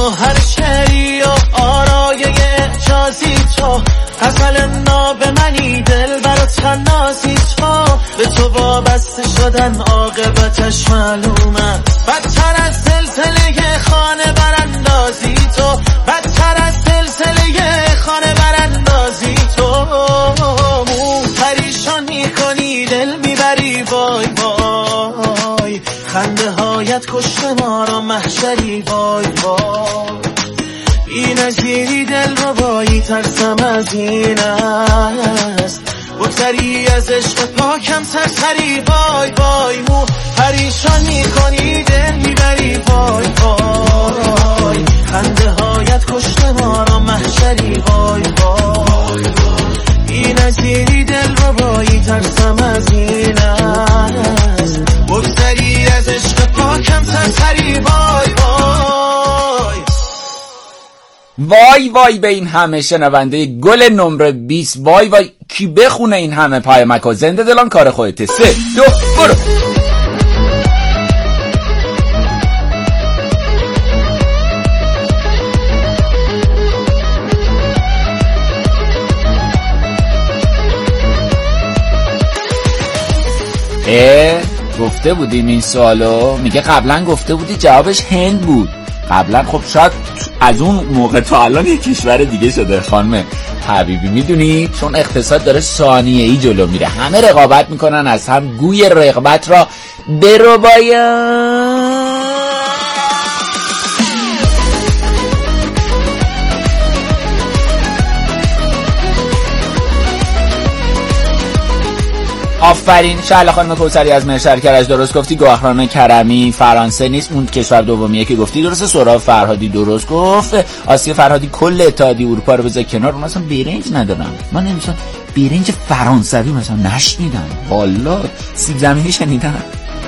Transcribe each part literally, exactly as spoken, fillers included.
و هر شعری و آرایه اعجازی تو، غزل ناب منی دل برات نازی تو، به تو وابسته شدن عاقبتش معلومه، بدتر از سلسله خانه براندازی تو، بدتر از سلسله خانه براندازی تو، مو پریشان میکنی دل میبری وای وای، خنده هایت کشته ما را محشری وای وای، بی نظیری دل رو بایی ترسم از این است، بگذری از عشق پاکم سرسری وای وای، مو پریشان میکنی دل میبری وای وای، خنده هایت کشته ما را محشری وای وای، بی نظیری دل رو بایی ترسم از این است، بگذری از عشق پاکم سرسری وای وای. وای وای به این همه شنونده گل نمره بیست، وای وای کی بخونه این همه پیامک ها. زنده دلان کار خودته. سه دو برو. اه گفته بودیم این سوالو؟ میگه قبلا گفته بودی جوابش هند بود. قبلا خب شاید از اون موقع تا الان یک کشور دیگه شده خانم حبیبی، میدونی چون اقتصاد داره ثانیه‌ای جلو میره، همه رقابت میکنن از هم، گوی رقابت را برو باید. آفرین شهلا خانم کوثری از مهشر کرج درست گفتی. گوهران کرمی فرانسه نیست، اون کشور دومیه که گفتی درسته. سهراب فرهادی درست گفت. آسیا فرهادی کل اتحادیه اروپا رو بذار کنار، اون مثلا برنج ندارم من، نمیشه برنج فرانسوی مثلا نشنیدم، والا سیب زمینی شنیدم.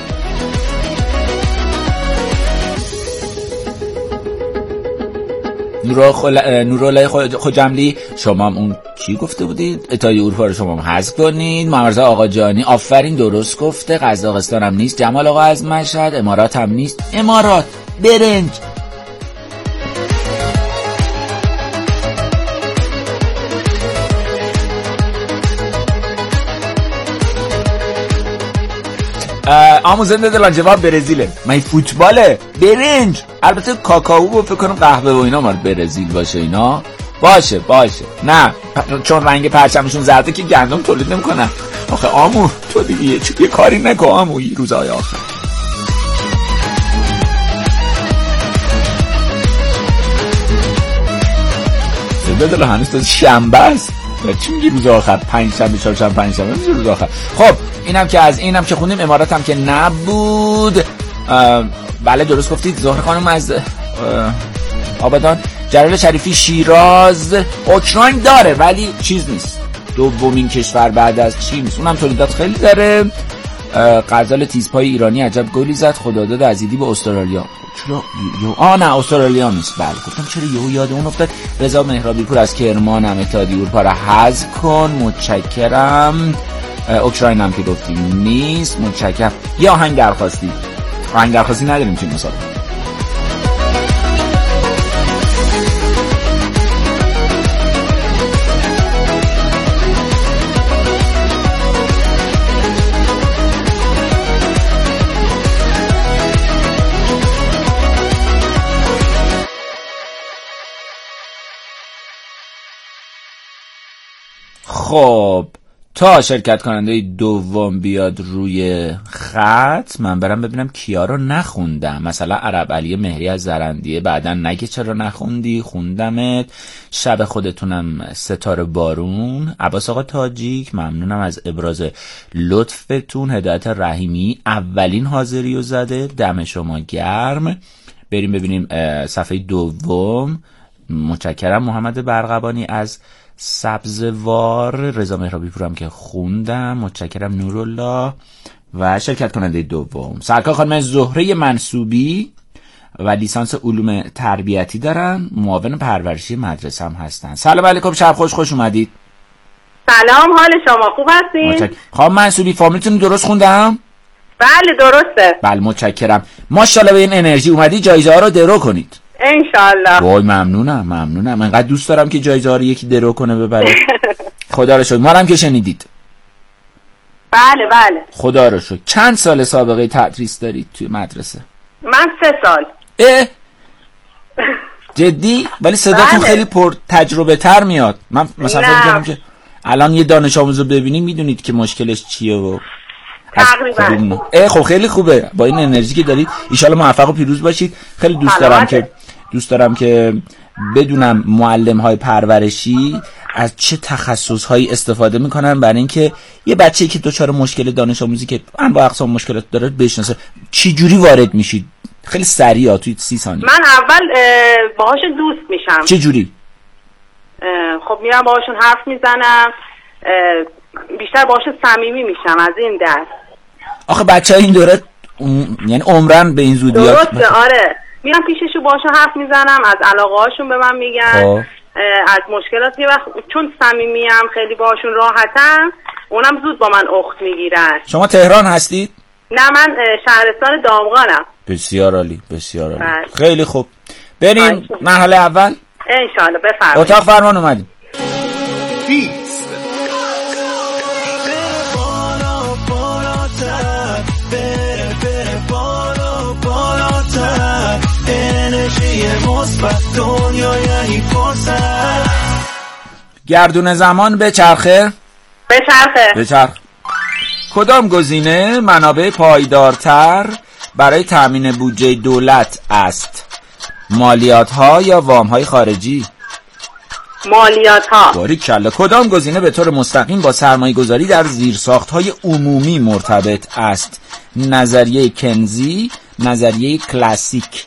نورالله خوجملی شما هم اون کی گفته بودید اتحادیه اروپا رو شما هم حذف کنید. محمدرضا آقا جانی آفرین درست گفته. قزاقستان هم نیست. جمال آقا از مشهد. امارات هم نیست. امارات برنج. آموزنده دلان جواب برزیله. من فوتباله برنج. البته کاکائو و فکر کنم قهوه و اینا مال برزیل باشه. اینا باشه باشه نه چون رنگ پرچمشون زرده که گندم تولید نمیکنن. آخه آمو تو دیگه یه کاری نکن آمو این روزهای آخر. زنده دلان هنوز تا شنبه است. چی میگی روز آخر؟ پنج شنبه چهار شنبه پنج شنبه میشه روز آخر. خب اینم که از اینم که خوندیم. امارات هم که نبود. بله درست گفتید. زهره خانم از آبادان. جلال شریفی شیراز. اوکراین داره ولی چیز نیست، دومین کشور بعد از چین نیست، اونم تولیدات خیلی داره. غزال تیزپای ایرانی عجب گلی زد. خداداد عزیزی به استرالیا. چرا یو آ نه استرالیا نیست. بله گفتم چرا یهو یاد اون افتاد. رضا مهرابی پور از کرمان هم اتحادیه اروپا را حذف کن متشکرم. اوکراین هم که گفتیم نیست متشکرم. یا آهنگ درخواستی آهنگ درخواستی نداریم چی مسابقه. خب تا شرکت کننده دوم بیاد روی خط من برم ببینم کیا رو نخوندم. مثلا عرب علی مهری از زرندیه بعدن نگه چرا نخوندی، خوندمت. شب خودتونم ستاره بارون. عباس آقا تاجیک ممنونم از ابراز لطفتون. هدایت رحیمی اولین حاضری رو زده، دم شما گرم. بریم ببینیم صفحه دوم. متشکرم. محمد برقبانی از سبزوار. رضا مهرابی پورم که خوندم متشکرم. نورالله. و شرکت کننده دوم سرکار خانم زهره منصوبی و لیسانس علوم تربیتی دارن، معاون پرورشی مدرسه هم هستن. سلام علیکم، شب خوش، خوش اومدید. سلام، حال شما خوب هستین؟ خانم منصوبی فامیلتون درست خوندم؟ بله درسته. بله متشکرم. ماشاءالله به این انرژی اومدی جایزه ها رو درو کنید. انشالله. وای ممنونم ممنونم، من انقدر دوست دارم که جایزه ها رو یکی درو کنه ببره. خدا رو شکر. ما هم که شنیدید. بله بله. خدا رو شکر. چند سال سابقه تدریس دارید توی مدرسه؟ من سه سال. اه جدی؟ ولی صداتون بله. خیلی پر تجربه تر میاد. من مثلا فکر می‌کردم که الان یه دانش آموز رو ببینید میدونید که مشکلش چیه و تقریبا. اه خب خیلی خوبه. با این انرژی که دارید ان شاءالله موفق و پیروز باشید. خیلی دوست دارم که دوست دارم که بدونم معلم‌های پرورشی از چه تخصص‌هایی استفاده می‌کنن برای اینکه یه بچه‌ای که دچار مشکل دانش آموزی که انواع اقسام مشکلات داره بشناسه. چه جوری وارد میشید؟ خیلی سریع توی سی ثانیه. من اول باهاش دوست میشم. چه جوری؟ خب میرم باهاشون حرف میزنم، بیشتر باهاش صمیمی میشم از این دست. آخه بچه‌ها این دوره یعنی عمرن به این زودی درسته. آره میرم پیششون باهاشون حرف میزنم، از علاقه هاشون به من میگن، آه. از مشکلاتی وقت چون صمیمیم خیلی باهاشون راحتم، اونم زود با من اخت میگیرن. شما تهران هستید؟ نه من شهرستان دامغانم. بسیار عالی بسیار عالی. بله. خیلی خوب. بریم مرحله اول. انشالله. بفرمایید. اتاق فرمان اومدیم. پیس بالا بالاتر، بره بره بالا بالاتر، انرژی مثبت دنیا یعنی فرصت. گردون زمان به چرخه به چرخه به چرخ. کدام گزینه منابع پایدارتر برای تامین بودجه دولت است؟ مالیات ها یا وام های خارجی؟ مالیات ها. باریکلا. کدام گزینه به طور مستقیم با سرمایه گذاری در زیرساخت های عمومی مرتبط است؟ نظریه کنزی، نظریه کلاسیک.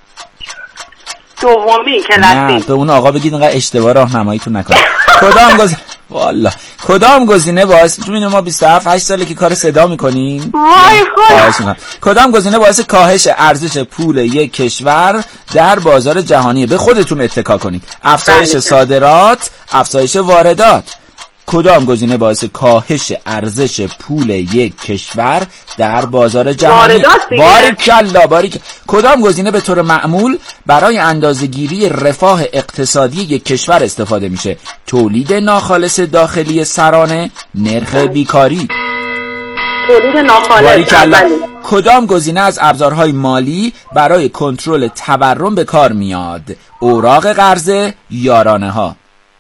دومی کلاسیک. نه به اون آقا بگید اینقدر اشتباه راهنماییتون نکنه. کدام گزینه والله کدام گزینه باعث می‌بینیم ما بیست و هفت هشت ساله که کار صدا می‌کنیم؟ وای خدا. کدام گزینه باعث کاهش ارزش پول یک کشور در بازار جهانی؟ به خودتون اتکا کنید. افزایش صادرات، افزایش واردات. کدام گزینه باعث کاهش ارزش پول یک کشور در بازار جهانی؟ باریکلا باریک. کدام گزینه به طور معمول برای اندازه‌گیری رفاه اقتصادی یک کشور استفاده میشه؟ تولید ناخالص داخلی سرانه، نرخ بیکاری. تولید ناخالص. کدام گزینه از ابزارهای مالی برای کنترل تورم به کار میاد؟ اوراق قرضه، یارانه ها.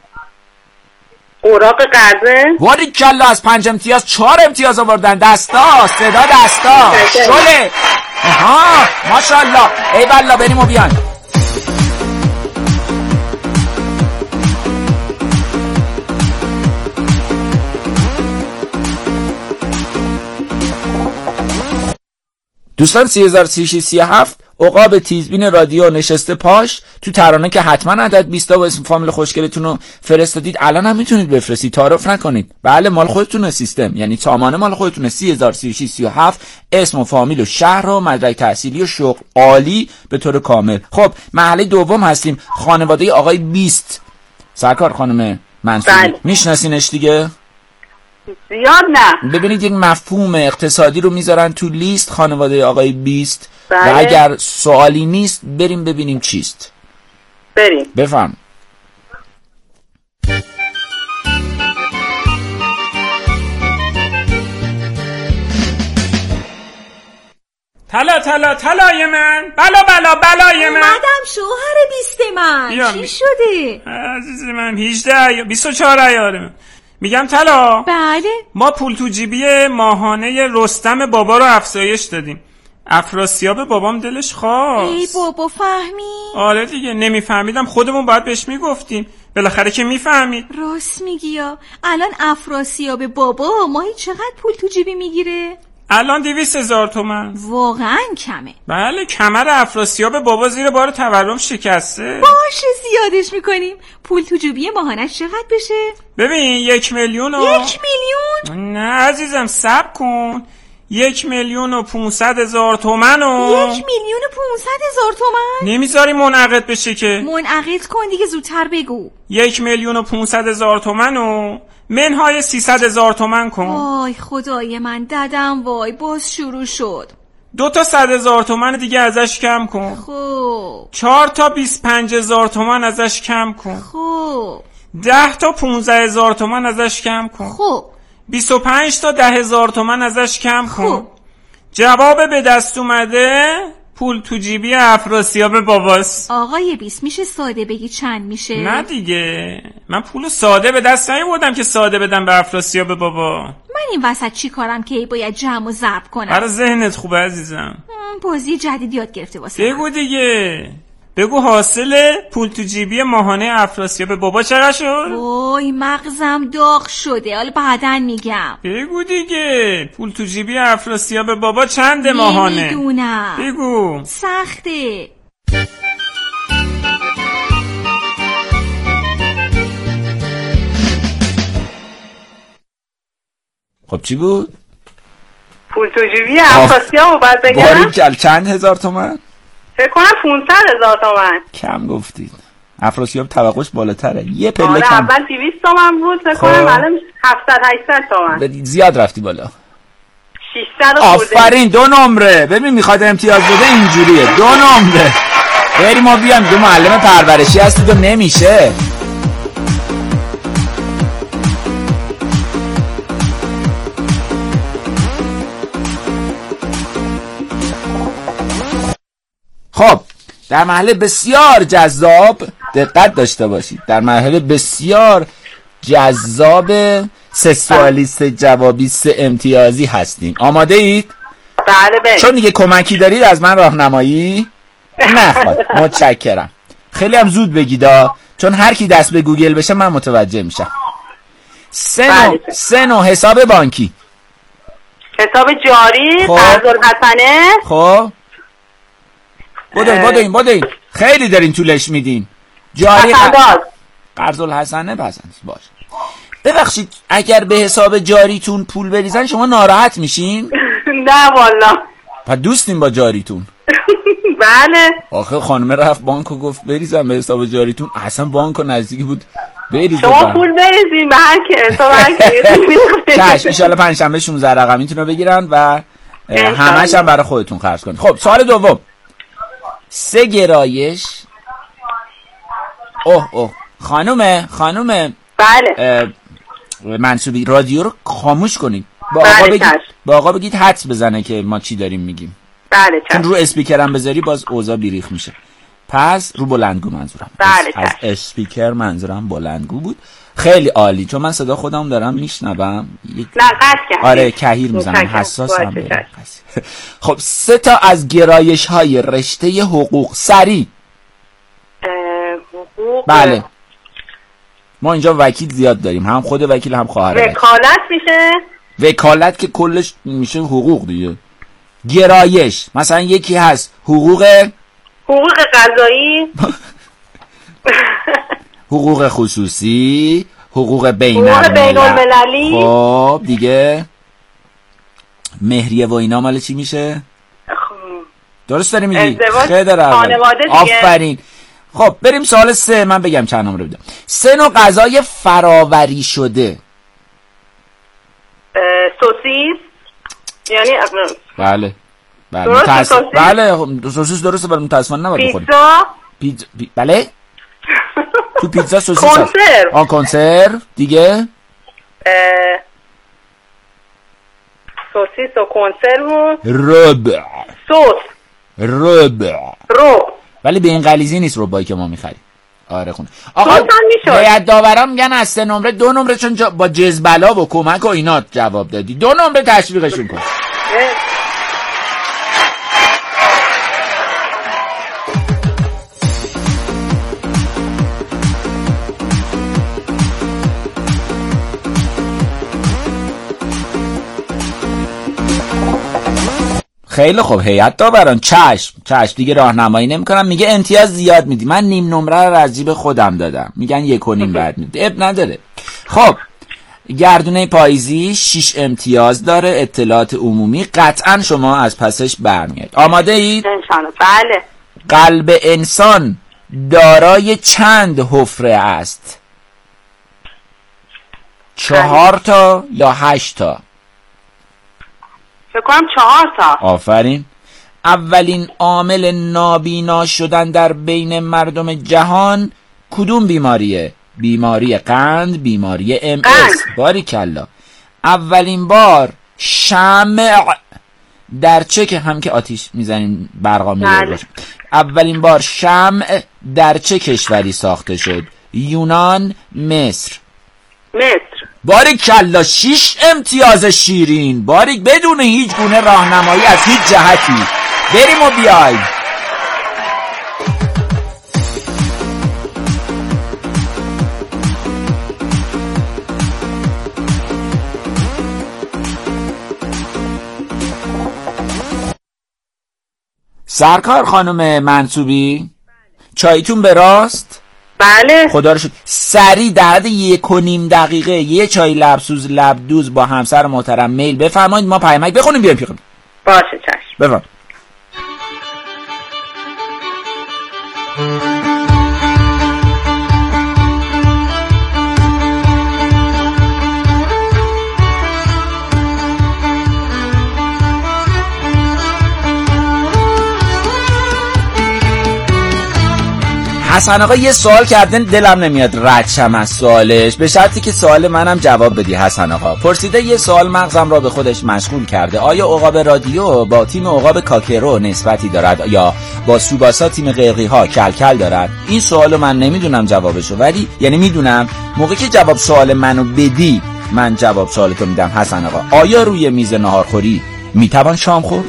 اوراق قرضه. باریکلا. از پنج امتیاز چهار امتیاز آوردن. دستا صدا دستا شله. ها ماشاءالله. ای والله. بریم و بیان. دوستان سی هزار و سی و شش سی و هفت عقاب تیزبین رادیو نشسته پاش تو ترانه که حتما عدد بیست تا با اسم فامیل خوشگلتون رو فرستادید. الان هم میتونید بفرستید، تعارف نکنید. بله مال خودتونه سیستم، یعنی سامانه مال خودتونه. سی هزار و سی و شش سی و هفت اسم و فامیل و شهر و مدرک تحصیلی و شغل عالی به طور کامل. خب مرحله دوم هستیم. خانواده آقای بیست. سرکار خانم منصوری میشناسینش دیگه؟ زیاد نه. ببینید یک مفهوم اقتصادی رو میذارن تو لیست، خانواده آقای بیست. بله. و اگر سوالی نیست بریم ببینیم چیست. بریم. بفهم. طلا طلا طلای من، بلا بلا بلای من. اومدم شوهر بیست من. چی می... شده؟ عزیز من هجده بیست و چهار عیاره. میگم طلا. بله. ما پول تو جیبی ماهانه رستم بابا رو افزایش دادیم. افراسیاب بابام دلش خواست. ای بابا فهمی؟ آره دیگه. نمیفهمیدم خودمون باید بهش میگفتیم، بالاخره که میفهمید. راست میگی یا الان افراسیاب بابا ماهی چقدر پول تو جیبی میگیره؟ الان دویست هزار تومن. واقعا کمه. بله کمر افراسیاب بابا زیر بار تورم شکسته. باشه زیادش میکنیم. پول تو جیبی ماهانش چقدر بشه؟ ببین یک میلیون و... یک میلیون؟ نه عزیزم صبر کن. یک میلیون و پونصد هزار تومن و یک میلیون و پونصد هزار تومن؟ نمیذاری منعقد بشه که. منعقد کن دیگه زودتر بگو. یک میلیون و پونصد هزار تومن و منهای سیصد هزار تومن کن. وای خدای من ددم وای باز شروع شد. دو تا صد هزار تومن دیگه ازش کم کن. خب چهار تا بیست پنج هزار تومن ازش کم کن. خب ده تا پونزده هزار تومن ازش کم کن. خب بیست و پنج تا ده هزار تومن ازش کم کن. خب جواب به دست اومده پول تو جیبی افراسیاب باباست. آقای بیست میشه ساده بگی چند میشه؟ نه دیگه، من پول ساده به دست نیاوردم که ساده بدم به افراسیاب بابا. من این وسط چی کارم که باید جمع و ضرب کنم؟ برای ذهنت خوبه عزیزم. بازی جدید یاد گرفته واسه بگو دیگه، بگو حاصل پول تو جیبی ماهانه افراسیاب بابا چقدر شد؟ وای مغزم داغ شده، حالا بعدن میگم. بگو دیگه، پول تو جیبی افراسیاب بابا چنده ماهانه؟ نمیدونم. بگو. سخته. خب چی بود؟ پول تو جیبی افراسیاب باید بگم؟ باریکل. چند هزار تومن؟ فکر کنم پونصد هزار تومن. کم گفتید. افراسیاب توقعش بالاتره، یه پله آره کم. اول دویست تومن بود، فکر کنم الان هفتصد هشتصد تومن. زیاد رفتی بالا. ششصد خورده. آفرین، دو نمره. ببین میخواد امتیاز بده اینجوریه، دو نمره. بریم ما بیام، دو معلم پرورشی هستید و نمیشه. خب در مرحله بسیار جذاب دقت داشته باشید، در مرحله بسیار جذاب سه سوالی سه جوابی سه امتیازی هستیم. آماده اید؟ بله بله. چون دیگه کمکی دارید از من راهنمایی نخواد. متشکرم. خیلی هم زود بگیدا، چون هر کی دست به گوگل بشه من متوجه میشم. سه نوع سه نوع حساب بانکی. حساب جاری، قرض‌الحسنه. خب بودین بودین بودین خیلی دارین طولش میدین. جاری قرض‌الحسنه بزنید باش. ببخشید اگر به حساب جاریتون پول بریزن شما ناراحت میشین؟ نه والا. پس دوستین با جاریتون؟ بله. آخه خانمه رفت بانک و گفت بریزم به حساب جاریتون، اصلا بانک نزدیکی بود بریزم. شما پول بریزین به هر که حساب هر که. چشم، ان شاءالله پنجشنبه شانزده رقمیتون رو بگیرن و همش هم برای خودتون خرج کنید. خب سوال دوم، سه گرایش. اوه اوه خانومه خانومه بله منصوبی رادیو رو خاموش کنید. با آقا بله بگید با آقا بگید حدس بزنه که ما چی داریم میگیم. بله چون رو اسپیکر هم بذاری باز اوضاع بیریخ میشه. پس رو بلندگو منظورم. بله از اسپیکر منظورم بلندگو بود. خیلی عالی، چون من صدا خودم دارم میشنوم. یک... نه قطع کردم. آره کهیر میزنم، حساسم. خب سه تا از گرایش های رشته حقوق سری. حقوق بله ما اینجا وکیل زیاد داریم، هم خود وکیل هم خواهر. وکالت میشه. وکالت که کلش میشه حقوق دیگه. گرایش مثلا یکی هست حقوق حقوق قضایی، حقوق خصوصی، حقوق بین المللی. خب دیگه مهریه و اینا مال چی میشه؟ درست داری میگی؟ خیلی خانواده دیگه. آفرین. خب بریم سوال سه. من بگم چند نمره بدم. سه نوع غذای فراوری شده. سوسیس یعنی بله بله متاسف... بله سوسیس درسته، ولی متاسفانه نباید بخوریم. پیتزا پیتزا پی... بله تو پیتزا سوسیس کنسرو. آن کنسرو دیگه اه... سوسیس و کنسرو. ربع سس ربع رو. ولی به این غلیظی نیست ربعی که ما میخریم. آره خونه آقا هیئت داوران میگن از سه نمره دو نمره، چون جا با جزبلا و کمک و اینا جواب دادی، دو نمره تشویقشون کن. خیلی خوب هیئت داوران چشم چشم دیگه راهنمایی نمی‌کنم. میگه امتیاز زیاد میدی. من نیم نمره رو از جیب خودم دادم، میگن یک و نیم بعد میدی. اب نداره. خب گردونه پاییزی شش امتیاز داره. اطلاعات عمومی قطعا شما از پسش برمیاد. آماده اید؟ انشالله. بله. قلب انسان دارای چند حفره است؟ چهار تا یا هشت تا؟ فکر کنم چهار تا. آفرین. اولین عامل نابینا شدن در بین مردم جهان کدوم بیماریه؟ بیماری قند، بیماری ام اس. باریکلا. اولین بار شمع در چه که هم که آتیش میزنیم برقا میره، اولین بار شمع در چه کشوری ساخته شد؟ یونان، مصر. مصر. باریکلا. شیش امتیاز شیرین، باریک، بدون هیچ گونه راهنمایی از هیچ جهتی. بریم و بیایم. سرکار خانم منصوبی، چایتون به راست؟ بله. خدا رو شکر. سریع در حد یک و نیم دقیقه یه چای لبسوز لبدوز با همسر محترم میل بفرمایید، ما پیامک بخونیم بیایم پیغام. باشه چشم. بفرمایید. حسن آقا یه سوال کردن، دلم نمیاد رد شم از سوالش، به شرطی که سوال منم جواب بدی. حسن آقا پرسیده یه سوال مغزم را به خودش مشغول کرده، آیا عقاب رادیو با تیم عقاب کاکرو نسبتی دارد یا با سوباسا تیم قرقی ها کلکل دارد؟ این سوالو من نمیدونم جوابشو، ولی یعنی میدونم موقعی که جواب سوال منو بدی من جواب سوالتو میدم. حسن آقا آیا روی میز ناهارخوری میتوان شام خورد؟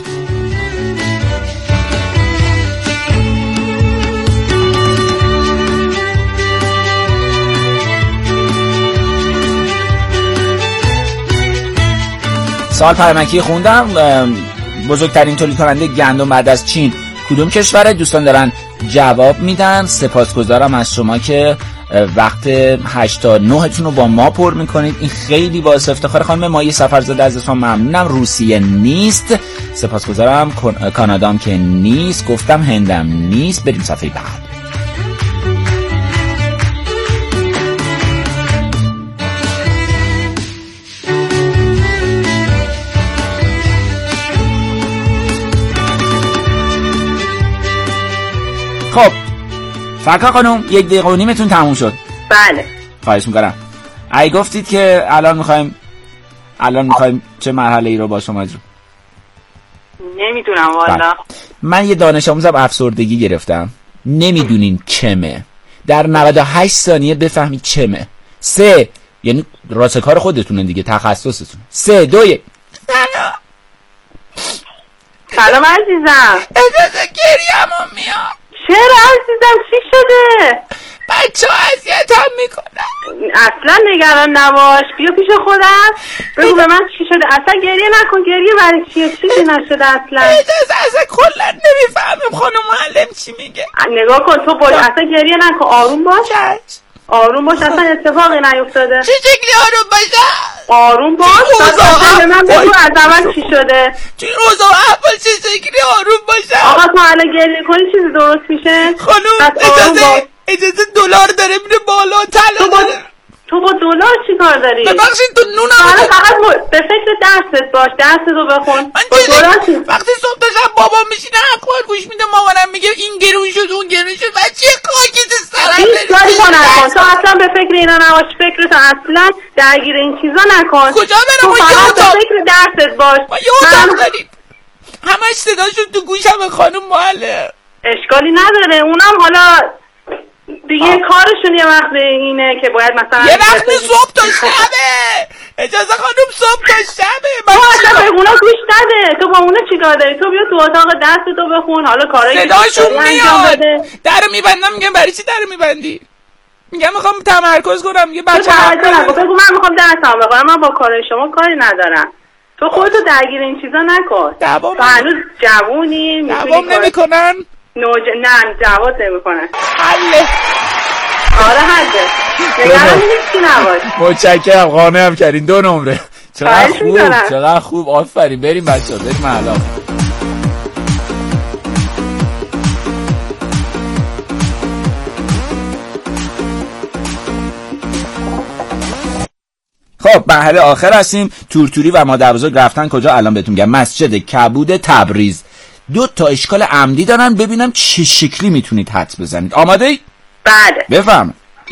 سوال پیامکی خوندم. بزرگترین تولید کننده گندم بعد از چین کدوم کشوره؟ دوستان دارن جواب میدن. سپاسگزارم از شما که وقت هشت تا نه تون رو با ما پر میکنید، این خیلی باعث افتخار. خانم مایه سفرزاده از شما ممنونم. روسیه نیست. سپاسگزارم. کانادام که نیست. گفتم هندم نیست. بریم صفحه بعد. خب فرکا خانم یک دقیقه و نیمتون تموم شد. بله. خواهش میکنم. ای گفتید که الان میخوایم الان میخوایم چه مرحله ای رو با شما اجرا؟ نمیدونم والا. من یه دانش آموزم افسردگی گرفتم، نمیدونین چمه، در نود و هشت ثانیه بفهمید چمه. سه، یعنی راست کار خودتونه دیگه، تخصصتون. سه دو یک. سلام سلام عزیزم. اجازه گریه‌مون میاد. چرا عزیزم چی شده؟ بچه ها اذیت هم میکنن. اصلا نگران نباش، بیا پیش خودم بگو به من چی شده. اصلا گریه نکن، گریه برای چیه؟ چیزی نشده اصلا. اجازه اصلا کلا نمیفهمیم خانم معلم چی میگه. نگاه کن تو باش، اصلا گریه نکن، آروم باش. آروم باش، اصلا اتفاقی نیفتاده. چه شکلی آروم باشم؟ آروم باش. اصلا به من بگو از اول چی شده. چون اوضاع احوال چه شکلی آروم باشم؟ آقا تو الان گریه کنی چیزی درست میشه؟ خانم اجازه اجازه دلار داره میره بالا، طلا داره. تو با دلار چی کار داری؟ ببخشید تو نونم حالا فقط م... به فکر درست باش، درستو بخون. من چیزی وقتی صبح داشتم بابام میشینه اخبار گوش میده، مامانم میگه این گرون شد اون گرون شد، بچه خاکت سرم هیچ کاری نکن. تو اصلا به فکر اینا نباش، فکرتو اصلا درگیر این چیزا نکن. کجا برم؟ تو فقط به فکر درست باش. ما یه اتاق داریم همش صداشون تو گوشم خانم معلم. اشکالی نداره، اونم حالا دیگه کارشون یه وقت اینه که باید مثلا یه وقت صبح تا شبه. اجازه خانم صبح تا شبه. تو اصلا به اونا گوش نده. تو با اونا چیکار داری؟ تو بیا تو اتاق دستتو بخون. حالا کارایی صداشون میاد. درو میبندم، میگم برای چی درو میبندی؟ میگم میخوام تمرکز کنم. میگه بچه تمرکز بگو من میخوام درسم بخونم، من با کارای شما کاری ندارم. تو خودتو درگیر این چیزا نکن. تو هنوز جوونی، دوام نمیکنن. نوج... نه جواد نمیکنن. حله. آره حله. نگران نیستی نباش. متشکرم، قانع هم کردین. دو نمره. چقدر خوب، چقدر خوب. آفرین. بریم بچه‌ها، بریم محلا. خب مرحله آخر هستیم. تورتوری و مادر بزرگ رفتن کجا؟ الان بهتون میگم. مسجد کبود تبریز. دو تا اشکال عمدی دارن، ببینم چه شکلی میتونید حدس بزنید. آماده ای؟ بله. بفرمایید.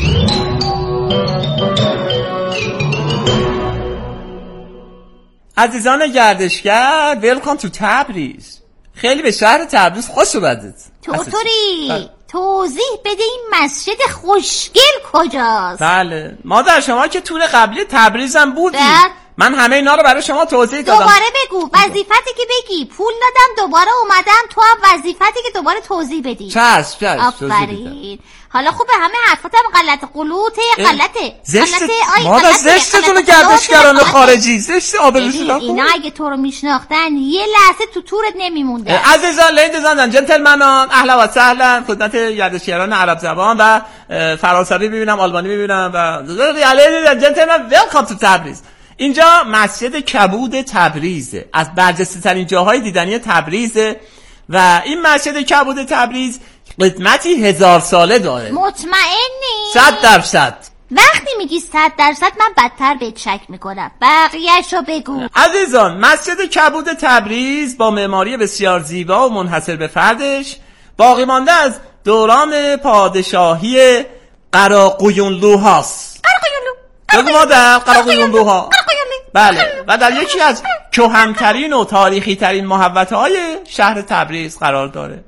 عزیزان گردشگر، ویلکام تو تبریز. خیلی به شهر تبریز خوش اومدید. توتوری توضیح بده این مسجد خوشگل کجاست؟ بله مادر، شما که تور قبلی تبریزم بودی، من همه اینا رو برای شما توضیح دادم. دوباره بگو وظیفتی که بگی. پول دادم دوباره اومدم، تو هم وظیفتی که دوباره توضیح بدی. چشم چشم. آفرین. حالا خوبه همه حرفاتم غلط قلوته غلطه غلطه. مادر زشتتونه گردشگران خارجی، زشت آبروشون. اینا اگه تو رو میشناختن یه لحظه تو تورت نمیمونده. عزیزان، لیدیزان، جنتلمنان، اهلا و سهلا خدمت گردشگران عرب زبان و فرانسوی ببینم، آلمانی ببینم و جنتلمن، ویلکام تو تبریز. اینجا مسجد کبود تبریزه، از برجسته ترین جاهای دیدنی تبریزه و این مسجد کبود تبریز قدمتی هزار ساله داره. مطمئنی؟ صد درصد. وقتی میگی صد درصد من بدتر بهت شک میکنم. بقیه‌شو بگو. عزیزان، مسجد کبود تبریز با معماری بسیار زیبا و منحصر به فردش باقی مانده از دوران پادشاهی قراقویونلوهاست. قراقویونلو. بگو مادر، قراقویونلوها. بله، و در یکی از کهن‌ترین و تاریخی ترین محوطه‌های شهر تبریز قرار داره.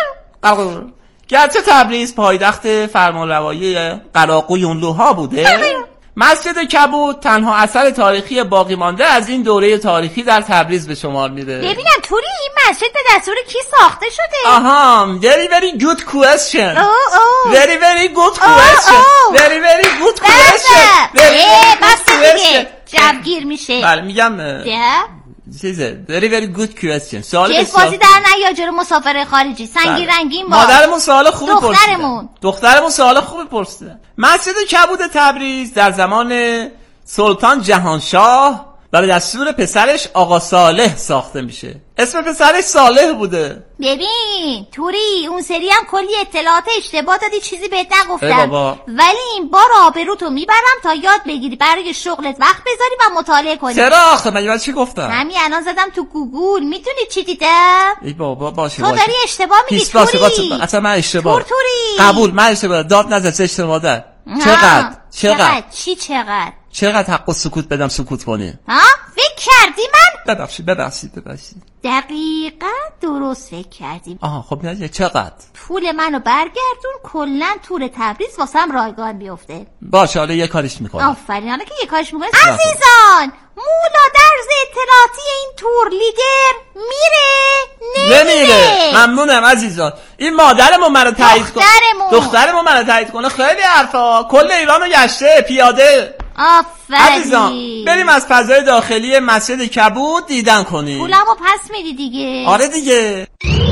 گرچه تبریز پایتخت فرمانروایی قراقویونلوها بوده، مسجد کبود تنها اثر تاریخی باقی مانده از این دوره تاریخی در تبریز به شمار میره. ببینم توری این مسجد به دستور کی ساخته شده؟ آها، very very good question. اوه اوه. very very good question. very very good question. بس دیگه جوگیر میشه. بله میگم چیزه very very good question. سوال چه بازی در نیا جلو مسافر خارجی سنگی رنگین باش. مادرمون سوال خوبی پرسیده. دخترمون دخترمون سوال خوبی پرسیده. مسجد کبود تبریز در زمان سلطان جهانشاه و به دستور پسرش آقا صالح ساخته میشه. اسم پسرش صالح بوده. ببین توری اون سری هم کلی اطلاعات اشتباه دادی، چیزی بهت نگفتم، ولی این بار آبروتو میبرم تا یاد بگیری برای شغلت وقت بذاری و مطالعه کنی. چرا آخه من چی گفتم؟ همین الان زدم تو گوگل، میدونی چی دیدم؟ ای بابا باشه تو داری اشتباه میگی توری. اصلا من اشتباه. تور توری. قبول، من اشتباه. داد نزد اشتباه داد. چقدر؟ چقدر؟ چی چقدر؟ چقدر حق و سکوت بدم سکوت کنی؟ ها؟ فکر کردی من؟ ببخشید ببخشید ببخشید. دقیقاً درست فکر کردیم. آها خب نه چقدر؟ پول منو برگردون، کلا تور تبریز واسم رایگان بیفته. باشه حالا یه کاریش میکنم. آفرین، حالا که یه کاریش میکنه. عزیزان، مولا درز اطلاعاتی این تور لیدر میره نمیره؟ ممنونم عزیزان. این مادرمون منو تایید کنه. دخترمون دخترمون منو تایید کنه. خیلی حرفا. کل ایرانو گشته پیاده. آفرین. عزیزان بریم از فضای داخلی مسجد کبود دیدن کنیم. پولمو پس میدی دیگه. آره دیگه.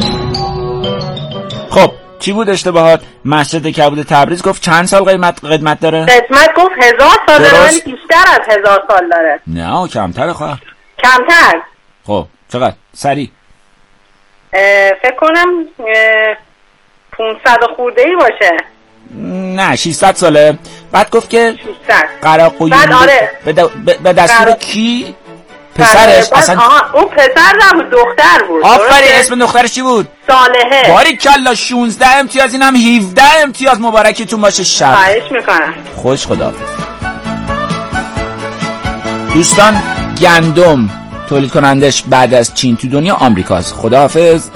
خب چی بود اشتباهات؟ مسجد کبود تبریز گفت چند سال قیمت قدمت داره؟ قدمت گفت هزار سال داره، ولی بیشتر از هزار سال داره. نه کمتره خواهر. کمتر. خب چقدر؟ سریع. فکر کنم پونصد خورده ای باشه. نه ششصد ساله. بعد گفت که ششصد. قراقویونلو آره. به دستور قرق... کی؟ پسرش اصلا. آها اون پسر نبود، دختر بود. آفرین. اسم دخترش چی بود؟ صالحه. باریکلا. شانزده امتیاز، اینم هفده امتیاز. مبارکتون باشه. شب خواهش میکنم. خوش خداحافظ. دوستان گندم تولید کنندش بعد از چین تو دنیا آمریکاست. خداحافظ.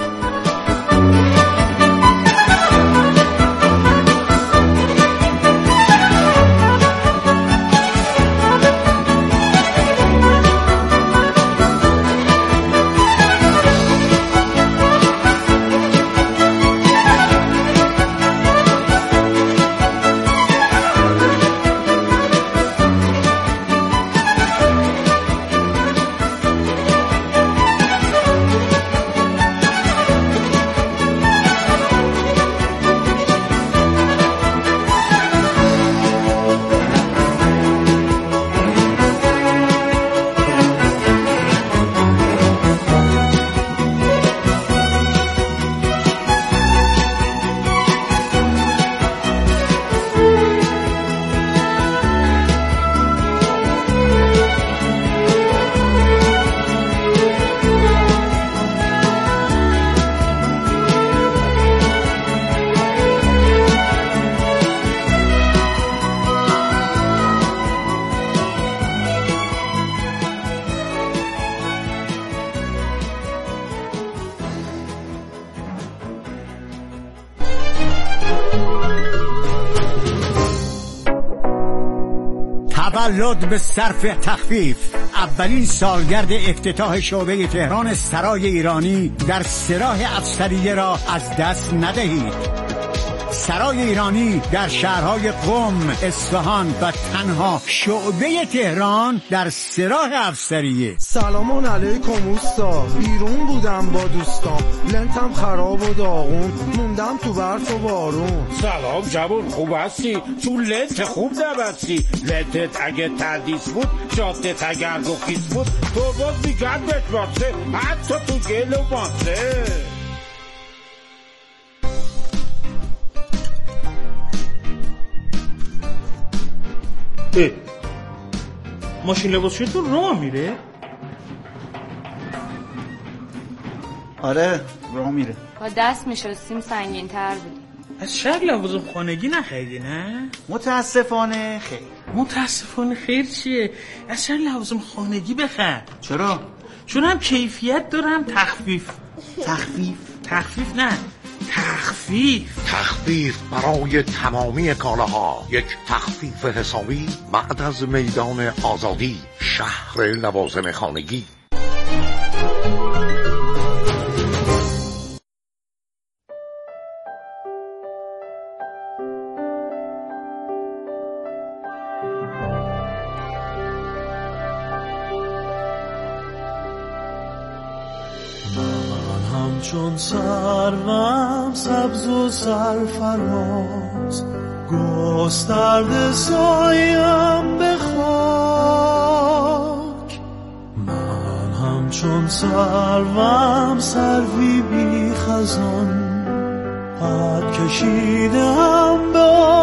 تولد به صرف تخفیف. اولین سالگرد افتتاح شعبه تهران سرای ایرانی در سراح افسریه را از دست ندهید. سرای ایرانی در شهرهای قم، اصفهان و تنها شعبه تهران در سراح افسریه. سلامان علیکم اوستا، بیرون بودم با دوستام، لنتم خراب و داغون، موندم تو برف و بارون. سلام جوون، خوب هستی؟ تو لنت خوب نبستی. لنتت اگه تردیس بود، جادت اگر رخیص بود، تو باز میگرد بشماسه، حتی تو گل و ماسه. اه. ماشین لباسشویی تو راه میره؟ آره راه میره. با دست میشستیم سنگین تر بود. از شهر لوازم خانگی نخریدی نه؟ متاسفانه خیر. متاسفانه خیر چیه؟ از شهر لوازم خانگی بخر. چرا؟ چون هم کیفیت دارم تخفیف. تخفیف؟ تخفیف نه تخفیف تخفیف برای تمامی کالاها. یک تخفیف حسابی بعد از میدان آزادی، شهر لوازم خانگی. چون سروم سبز و سرفراز، گسترده سایم به خاک. من همچون سروم سروی بی خزان، قد کشیدم به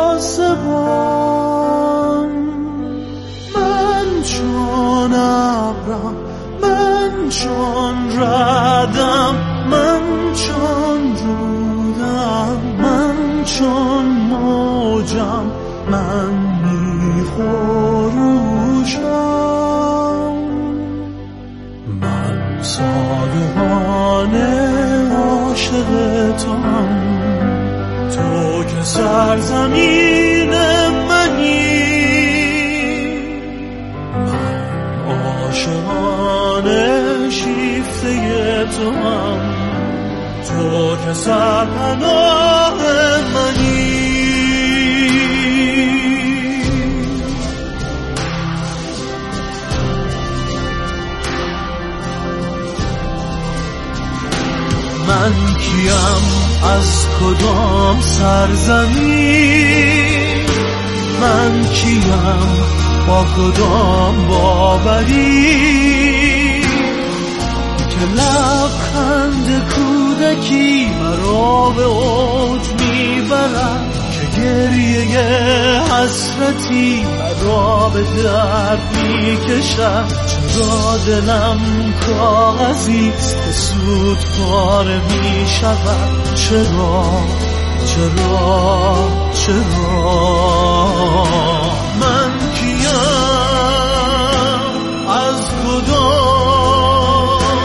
آسمان. من چون ابرم، من چون ردم، من چون رودم، من چون موجم، من میخوروشم. من صادقانه عاشق توام، تو که سرزمین منی. من عاشقانه شیفته توام، تو که سرپناه منی. من کیم از کدام سرزمین، من کیم با کدام باوری، که لبخند کودکی مرا به اوج میبرد، که گریه حسرتی مرا به درد میکشد. چرا دلم کاغذیست که سود پاره میشود؟ چرا چرا چرا من کیم از کدام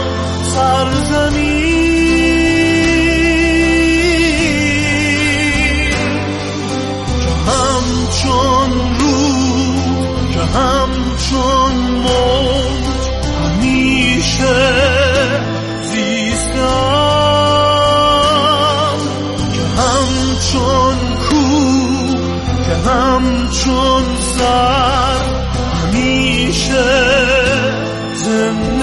سرزمین، که همچون رود، که همچون موج همیشه زیستم، که همچون کوه، که همچون سر همیشه زنده.